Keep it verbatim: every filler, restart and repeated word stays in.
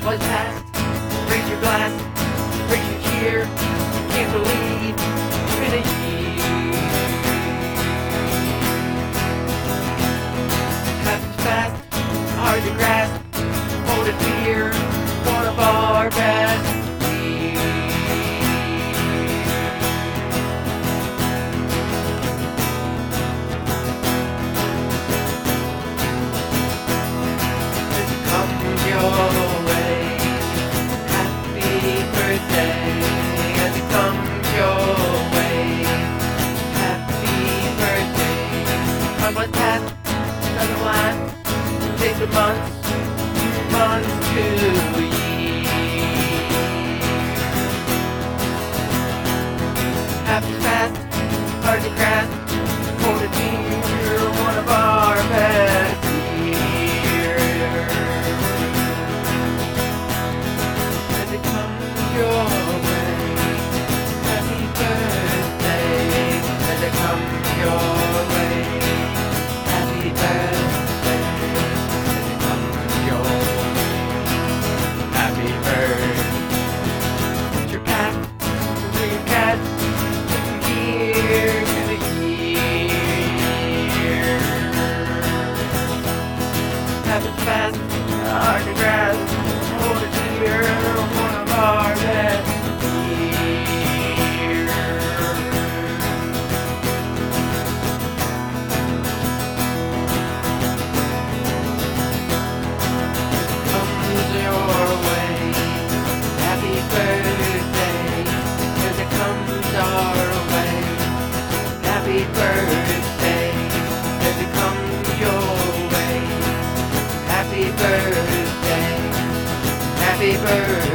was past. Raise your glass, raise your cheer. Can't believe it's been a year. Happens fast, hard to grasp. Hold it dear, one of our best years. As it comes your way, happy birthday. As it comes your way, happy birthday. Time was past, doesn't last. Days and months, months to years. Happy fast, hard to grasp. Hold it dear, one of our best years. As it comes your way, happy birthday. As it comes your way, happy birthday. As it comes your way, happy birthday. Put your cat, put your cat, from year to the year. Happy fast, hard to grasp. Hold it dear, one of our best years. Comes your way, happy birthday. As it comes our way, happy birthday. As it comes your way, happy birthday. Happy birthday.